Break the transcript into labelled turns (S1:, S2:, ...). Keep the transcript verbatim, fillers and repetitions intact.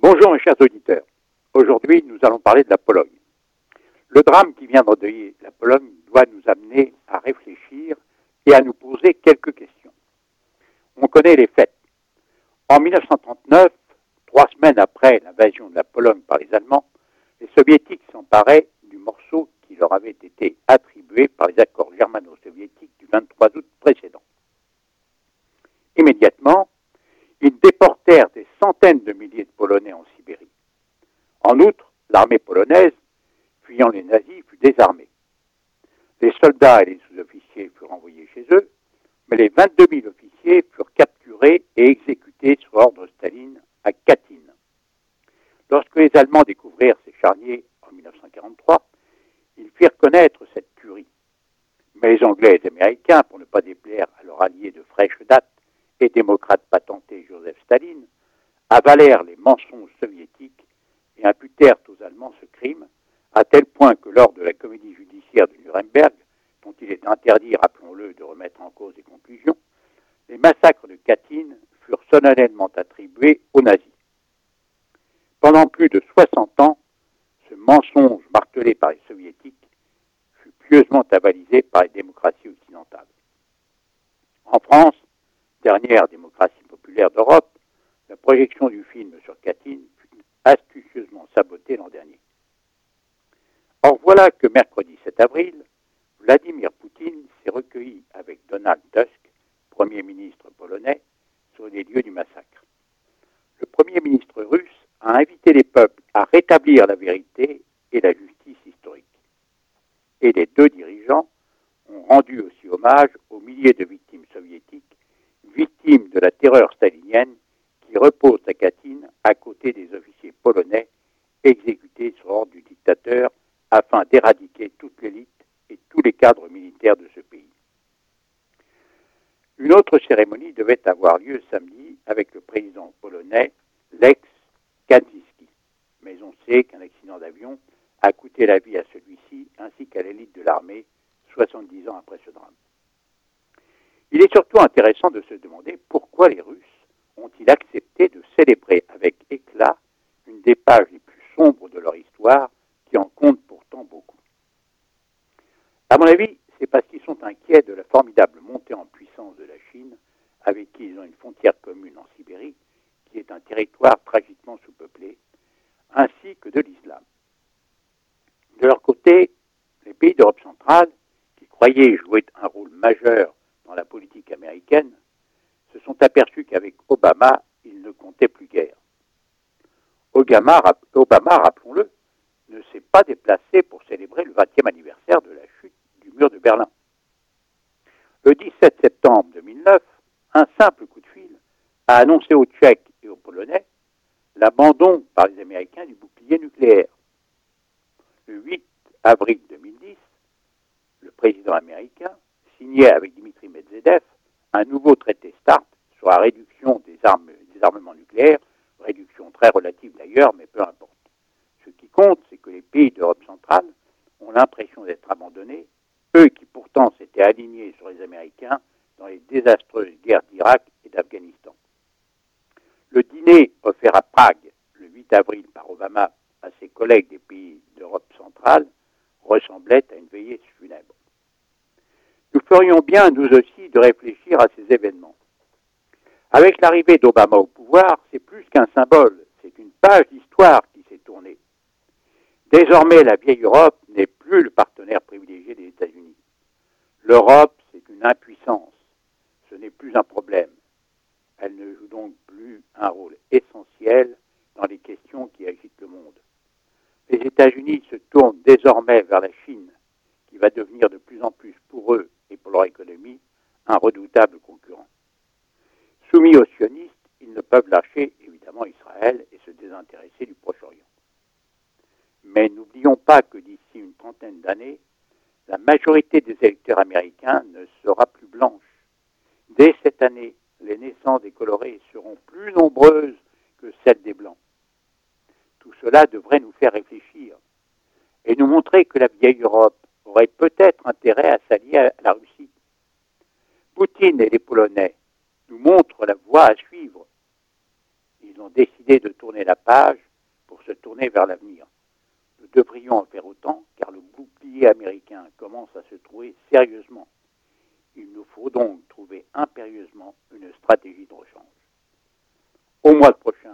S1: Bonjour mes chers auditeurs. Aujourd'hui, nous allons parler de la Pologne. Le drame qui vient d'endeuiller la Pologne doit nous amener à réfléchir et à nous poser quelques questions. On connaît les faits. En mille neuf cent trente-neuf, trois semaines après l'invasion de la Pologne par les Allemands, les Soviétiques s'emparaient du morceau qui leur avait été attribué par les accords germano-soviétiques du vingt-trois août précédent. Immédiatement, ils déportèrent des centaines de milliers de Polonais en Sibérie. En outre, l'armée polonaise, fuyant les nazis, fut désarmée. Les soldats et les sous-officiers furent envoyés chez eux, mais les vingt-deux mille officiers furent capturés et exécutés sur ordre de Staline à Katyn. Lorsque les Allemands découvrirent ces charniers en mille neuf cent quarante-trois, ils firent connaître cette tuerie. Mais les Anglais et les Américains, pour ne pas déplaire à leur allié de fraîche date et démocrate patenté Joseph Staline, avalèrent les mensonges soviétiques et imputèrent aux Allemands ce crime, à tel point que lors de la comédie judiciaire de Nuremberg, dont il est interdit, rappelons-le, de remettre en cause les conclusions, les massacres de Katyn furent solennellement attribués aux nazis. Pendant plus de soixante ans, ce mensonge martelé par les soviétiques fut pieusement avalisé par les démocraties occidentales. En France, dernière démocratie populaire d'Europe, la projection du film sur Katyn fut astucieusement sabotée l'an dernier. Or voilà que mercredi sept avril, Vladimir Poutine s'est recueilli avec Donald Tusk, Premier ministre polonais, sur les lieux du massacre. Le Premier ministre russe a invité les peuples à rétablir la vérité et la justice historique. Et les deux dirigeants ont rendu aussi hommage aux milliers de victimes soviétiques, victimes de la terreur stalinienne qui repose à Katyn à côté des officiers polonais exécutés sur ordre du dictateur afin d'éradiquer toute l'élite et tous les cadres militaires de ce pays. Une autre cérémonie devait avoir lieu samedi avec le président polonais, Lech Kaczynski. Mais on sait qu'un accident d'avion a coûté la vie à celui-ci ainsi qu'à l'élite de l'armée soixante-dix ans après ce drame. Il est surtout intéressant de se demander pourquoi les Russes ont-ils accepté de célébrer avec éclat une des pages les plus sombres de leur histoire qui en compte pourtant beaucoup. À mon avis, c'est parce qu'ils sont inquiets de la formidable montée en puissance de la Chine, avec qui ils ont une frontière commune en Sibérie, qui est un territoire tragiquement sous-peuplé, ainsi que de l'islam. De leur côté, les pays d'Europe centrale, qui croyaient jouer un rôle majeur dans la politique américaine, se sont aperçus qu'avec Obama, ils ne comptaient plus guère. Obama, Obama, rappelons-le, ne s'est pas déplacé pour célébrer le vingtième anniversaire de la chute du mur de Berlin. Le dix-sept septembre deux mille neuf, un simple coup de fil a annoncé aux Tchèques et aux Polonais l'abandon par les Américains du bouclier nucléaire. Le huit avril deux mille dix, le président américain signait avec Dimitri Medvedev un nouveau traité START sur la réduction des, armes, des armements nucléaires, réduction très relative d'ailleurs, mais peu importe. Ce qui compte, c'est que les pays d'Europe centrale ont l'impression d'être abandonnés, eux qui pourtant s'étaient alignés sur les Américains dans les désastreuses guerres d'Irak et d'Afghanistan. Le dîner offert à Prague le huit avril par Obama à ses collègues des pays d'Europe centrale ressemblait à une veillée funèbre. Nous ferions bien, nous aussi, de réfléchir à ces événements. Avec l'arrivée d'Obama au pouvoir, c'est plus qu'un symbole, c'est une page d'histoire qui s'est tournée. Désormais, la vieille Europe n'est plus le partenaire privilégié des États-Unis. L'Europe, c'est une impuissance, ce n'est plus un problème. Elle ne joue donc plus un rôle essentiel dans les questions qui agitent le monde. Les États-Unis se tournent désormais vers la Chine, qui va devenir de plus en plus pour eux et pour leur économie un redoutable concurrent. Soumis aux sionistes, ils ne peuvent lâcher évidemment Israël et se désintéresser du Proche-Orient. Mais n'oublions pas que d'ici une trentaine d'années, la majorité des électeurs américains ne sera plus blanche. Dès cette année, les naissances des colorés seront plus nombreuses que celles des blancs. Tout cela devrait nous faire réfléchir et nous montrer que la vieille Europe aurait peut-être intérêt à s'allier à la Russie. Poutine et les Polonais nous montrent la voie à suivre. Ils ils ont décidé de tourner la page pour se tourner vers l'avenir. Nous devrions en faire autant, car le bouclier américain commence à se trouver sérieusement. Il nous faut donc trouver impérieusement une stratégie de rechange. Au mois prochain,